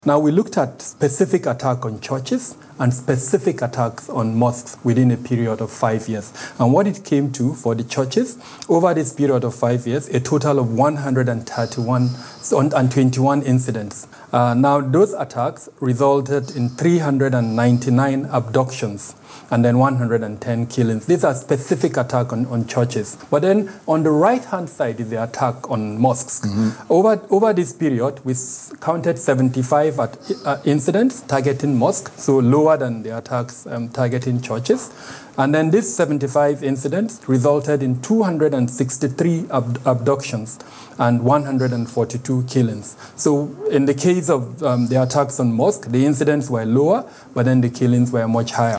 Now, we looked at specific attack on churches and specific attacks on mosques within a period of 5 years. And what it came to for the churches, over this period of 5 years, a total of 121 incidents. Now, those attacks resulted in 399 abductions and then 110 killings. These are specific attacks on churches. But then on the right-hand side is the attack on mosques. Mm-hmm. Over this period, we counted 75 incidents targeting mosques, so lower than the attacks targeting churches. And then these 75 incidents resulted in 263 abductions and 142 killings. So in the case of the attacks on mosques, the incidents were lower, but then the killings were much higher.